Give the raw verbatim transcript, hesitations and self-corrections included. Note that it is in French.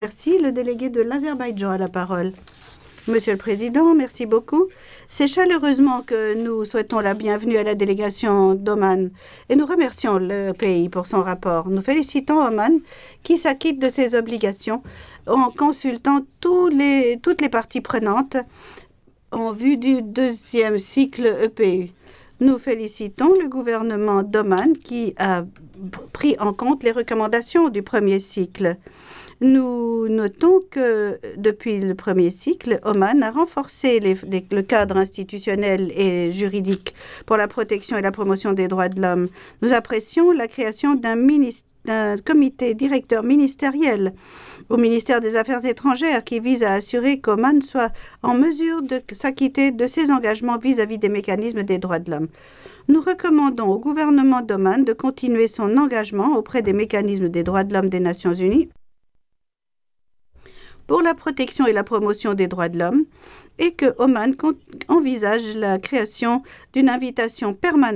Merci. Le délégué de l'Azerbaïdjan a la parole. Monsieur le Président, merci beaucoup. C'est chaleureusement que nous souhaitons la bienvenue à la délégation d'Oman et nous remercions le pays pour son rapport. Nous félicitons Oman qui s'acquitte de ses obligations en consultant tous les, toutes les parties prenantes en vue du deuxième cycle E P U. Nous félicitons le gouvernement d'Oman qui a pris en compte les recommandations du premier cycle. Nous notons que depuis le premier cycle, Oman a renforcé les, les, le cadre institutionnel et juridique pour la protection et la promotion des droits de l'homme. Nous apprécions la création d'un, d'un comité directeur ministériel au ministère des Affaires étrangères qui vise à assurer qu'Oman soit en mesure de s'acquitter de ses engagements vis-à-vis des mécanismes des droits de l'homme. Nous recommandons au gouvernement d'Oman de continuer son engagement auprès des mécanismes des droits de l'homme des Nations Unies pour la protection et la promotion des droits de l'homme et que Oman envisage la création d'une invitation permanente